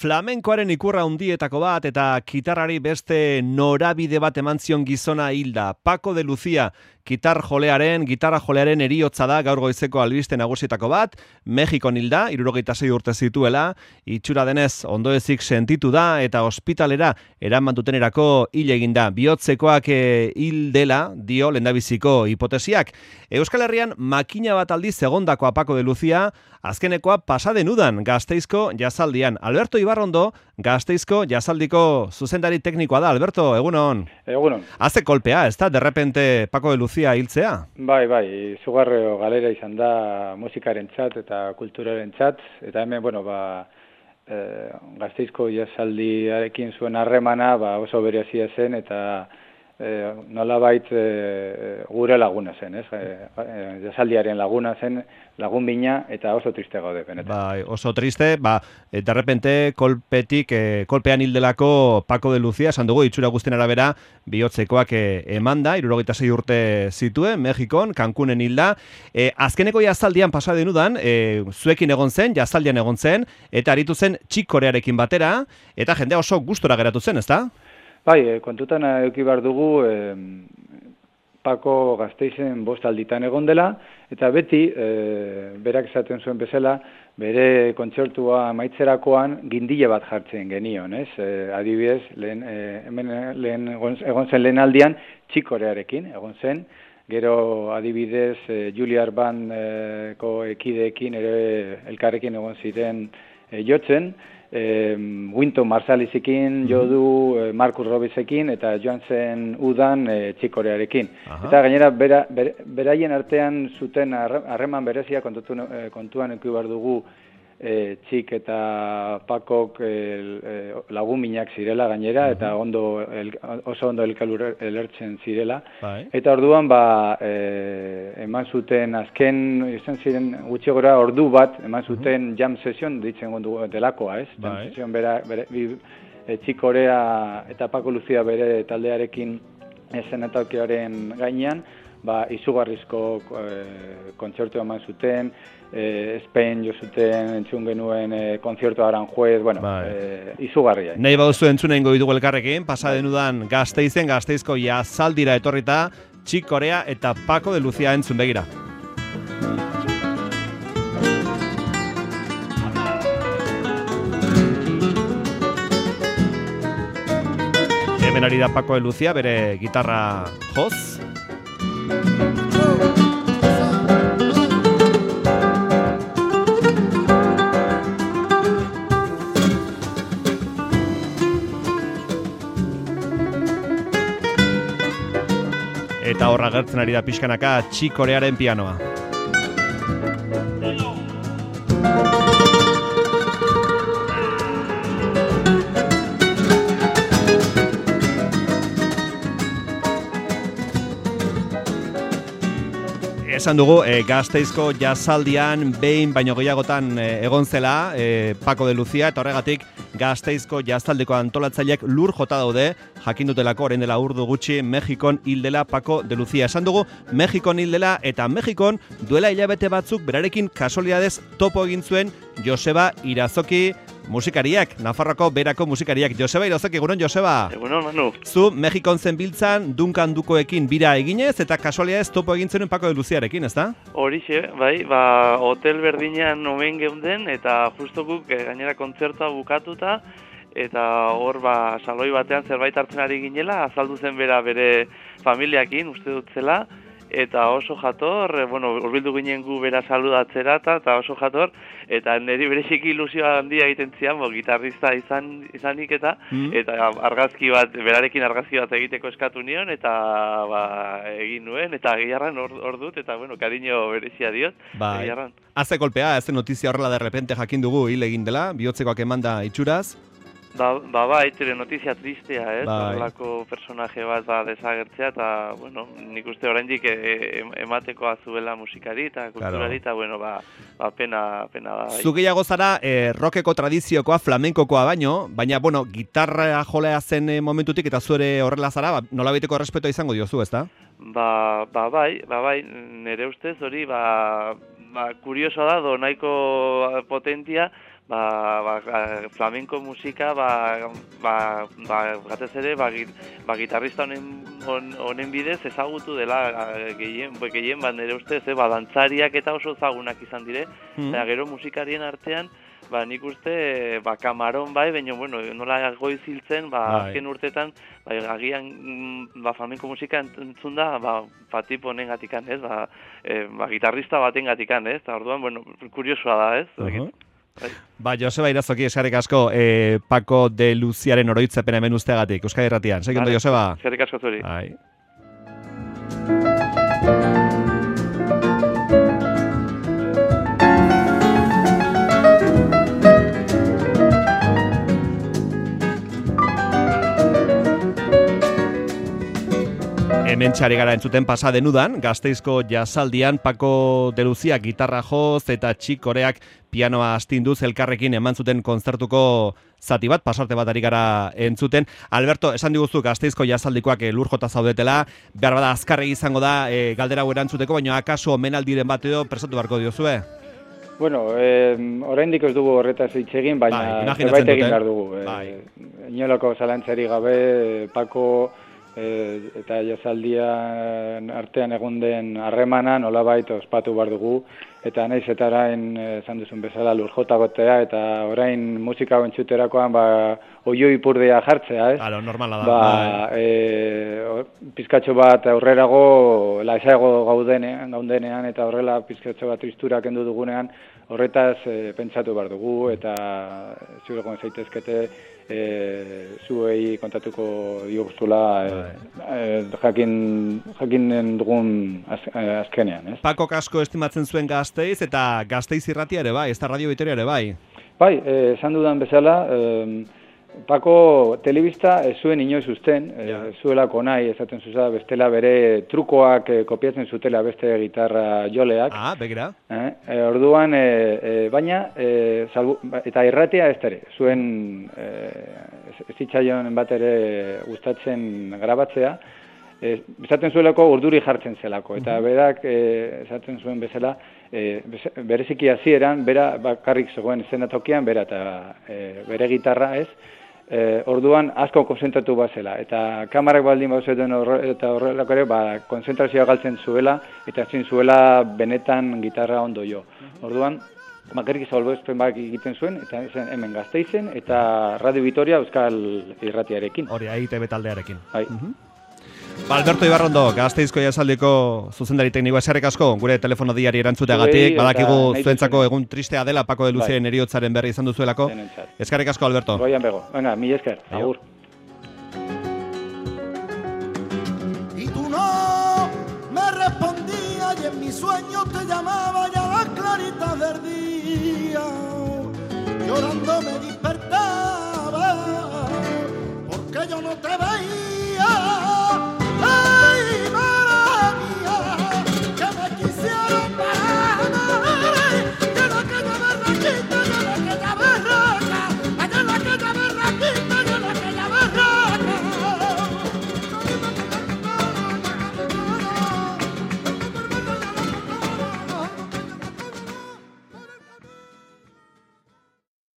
Flamenkoaren ikurra hundietako bat eta gitarrari beste norabide bat eman zion gizona hilda. Paco de Lucía, gitarra jolearen heriotza da gaur goizeko albiste nagusietako bat. Mexikon hilda, 76 urte zituela, itxura denez ondoezik sentitu da eta ospitalera eraman dutenerako hil egin da. Bihotzekoak hil dela, dio lehendabiziko hipotesiak. Euskal Herrian makina bat aldiz egondakoa Paco de Lucía, azkenekoa pasaden udan Gasteizko jazaldian. Alberto Ibarrondo, Gasteizko jazaldiko zuzendari teknikoa da. Alberto, egunon. Egunon. Haze kolpea, ez da, derrepente Paco de Lucía hiltzea? Bai, izugarri galera izan da musikarentzat eta kulturarentzat, eta hemen, Gasteizko jazaldiarekin zuen harremana oso berezia zen, eta nolabait gure laguna zen, ez? Jazaldiaren laguna zen, lagun bina, eta oso triste gaude, benetan. Bai, oso triste, derrepente kolpean hildelako Paco de Lucía, esan dugu, itxura guztien arabera, bihotzekoak emanda, 76 urte zituen, Mexikon, Cancunen hilda. Azkeneko jazaldian pasa denudan, zuekin egon zen, jazaldian egon zen, eta aritu zen Txik Korearekin batera, eta jendea oso gustora geratu zen, ez da? Bai, kontutan eduki behar dugu Paco Gasteizen 5 alditan egon dela, eta beti, berak esaten zuen bezala, bere kontzertua maitzerakoan gindile bat jartzen genion, ez? Adibidez, lehen egon zen lehen aldian Txik Korearekin, egon zen, gero adibidez Julia Bandko ekideekin ere elkarrekin egon ziren jotzen, Wynton Marsalisekin, Jodu, Marcus Robisekin, eta joan zen udan Txik Korearekin. Eta gainera, beraien artean zuten harreman berezia kontuan eduki behar dugu Txik eta Pacok lagun minak zirela gainera, eta oso ondo elertzen zirela. Eta orduan, eman zuten azken, izan ziren gutxi gora ordu bat, eman zuten jam session ditzen gondu delakoa, ez? Jam session Txik Korea eta Paco Lucía bere taldearekin esenatokioaren gainean, izugarrizko kontzertua eman zuten, Spain jo zuten, entzun genuen kontzertu Aranjuez, izugarria. Nahi baduzu entzunen goidugu elkarrekin, pasaden udan Gasteizko jazaldira etorrita, Txik Korea eta Paco de Lucía entzun begira. Hemen ari da Paco de Lucía, bere gitarra joz. Eta horra gertzen ari da pixkanaka Txik Korearen pianoa. Esan dugu, Gasteizko jazaldian behin baino gehiagotan egon zela Paco de Lucía, eta horregatik Gasteizko jazaldeko antolatzaileak lur jota daude, jakin dutelako orain dela urdu gutxi Mexikon hildela Paco de Lucía. Esan dugu, Mexikon hildela eta Mexikon duela hilabete batzuk berarekin kasualidadez topo egin zuen Joseba Irazoki musikariak, Nafarroako berako musikariak. Joseba Irazoki, egunon Joseba? Egunon, Manu. Zu Mexikon zen biltzan, Duncan Dukoekin bira eginez, eta kasualidadez topo egin zuen Paco de Luciarekin, ezta? Horixe, hotel berdinean omen geunden, eta justo guk gainera kontzertua bukatuta, eta hor saloi batean zerbait hartzen ari ginela, azaldu zen bere familiakin, uste dut zela, eta oso jator, urbildu ginen gu bera saludatzera eta oso jator, eta niri bereziki ilusioa handia egiten zian, gitarrista izanik eta berarekin argazki bat egiteko eskatu nion, eta egin nuen, eta egiarran hor dut, eta kariño berezia diot, egiarran. Haze kolpea, ez notizia horrela derrepente jakin dugu hil egin dela, bihotzekoak emanda itxuraz? Notizia tristea, ez? Horrelako personaje bat desagertzea, eta, nik uste oraindik ematekoa zuela musikari eta kulturari, eta, pena da. Zu gehiago zara, rockeko tradiziokoa, flamenkokoa baina, gitarra jolea zen momentutik, eta zuere horrela zara, nolabaiteko errespetua izango diozu, ezta? Bai, nire ustez hori, kurioso da, nahiko potentia, flamenko musika, gatez ere, gitarrista honen bidez ezagutu dela gehien bat nire ustez, dantzariak eta oso ezagunak izan dire, eta gero musikarien artean, nik uste, kamaron baina, nola goiz hiltzen, azken urtetan, agian, flamenko musika entzun da, tipo honen gatikan, ez, gitarrista baten gatikan, ez, eta orduan, kuriosoa da, ez, Joseba Irazoki, eskerrik asko, Paco de Luziaren oroitzapen hemen usteagatik, Euskadi Irratian. Segindo, Joseba? Eskerrik asko zuri. Hemen txari gara entzuten pasa denudan, Gasteizko jazaldian Paco de Luzia gitarra joz eta txikoreak pianoa astinduz elkarrekin eman zuten kontzertuko zati bat, pasarte bat ari gara entzuten. Alberto, esan diguzu Gasteizko jazaldikoak lur jota zaudetela, behar bada azkarregi izango da galdera hau erantzuteko, baina akaso omenaldiren bat edo prestatu beharko diozue? Oraindik ez dugu horretaz hitz egin, baina zerbait egin behar dugu. Inolako zalantzari gabe, Paco eta jazaldian artean egon den harremana nolabait ospatu behar dugu, eta naiz eta orain esan duzun bezala lurjotagotea, eta orain musika entzuterakoan oio ipurdea jartzea, ez? Normala da. Pizkatxo bat aurrerago, lasaiago gaudenean, eta horrela pizkatxo bat tristura kendu dugunean, horretaz pentsatu behar dugu, eta zure egon zaitezkete zuei kontatuko dioguztula jakinen dugun azkenean, ez? Paco asko estimatzen zuen Gasteiz, eta Gasteiz irratia ere bai, ez da Radio Vitoria ere bai. Bai, esan dudan bezala, Paco telebista ez zuen inoiz uzten, zuelako nahi, esaten zuza, bestela bere trukoak kopiatzen zutela beste gitarra joleak. Begira. Orduan, baina, eta irratia ez ere, zuen ez zitzaion bat ere gustatzen grabatzea, esaten zuelako urduri jartzen zelako, eta berak esaten zuen bezala, bereziki hasieran, bera bakarrik zegoen eszenatokian, bera eta bere gitarra ez, orduan asko konzentratu bazela, eta kamarak baldin bauzeten eta horrelako ere, konzentrazioa galtzen zuela, eta ezin zuela benetan gitarra ondo jo. Orduan, bakarrik salbuespen bak egiten zuen, eta hemen Gasteizen, eta Radio Vitoria Euskal Irratiarekin. Hori, ITB taldearekin. Alberto Ibarrondo, Gasteizko jazaldiko zuzendari teknikoa, eskerrik asko, gure telefono diari erantzuteagatik, badakigu zuentzako egun tristea dela Paco de Luziaren heriotzaren berri izan duzuelako. Eskerrik asko, Alberto. Goian bego, venga, mil esker, agur. Y tú no me respondías y en mis sueños te llamaba ya a las claritas del día, llorando me